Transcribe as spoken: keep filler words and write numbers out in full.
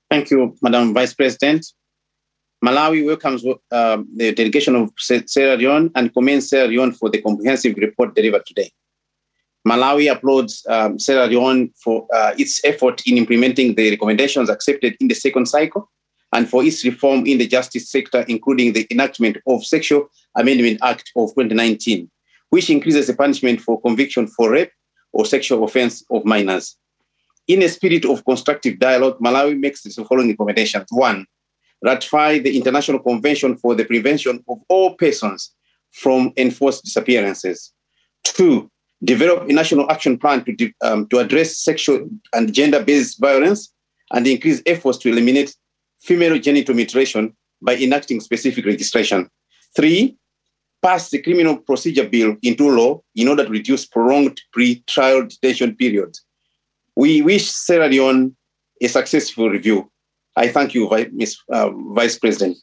Thank you, Madam Vice President. Malawi welcomes uh, the delegation of Sierra Leone and commends Sierra Leone for the comprehensive report delivered today. Malawi applauds um, Sierra Leone for uh, its effort in implementing the recommendations accepted in the second cycle and for its reform in the justice sector, including the enactment of Sexual Amendment Act of twenty nineteen, which increases the punishment for conviction for rape or sexual offense of minors. In a spirit of constructive dialogue, Malawi makes the following recommendations. One, ratify the International Convention for the Prevention of All Persons from Enforced Disappearances. Two, develop a national action plan to, um, to address sexual and gender-based violence and increase efforts to eliminate female genital mutilation by enacting specific legislation. Three, pass the Criminal Procedure Bill into law in order to reduce prolonged pre-trial detention periods. We wish Sierra Leone a successful review. I thank you, Miz Uh, Vice President.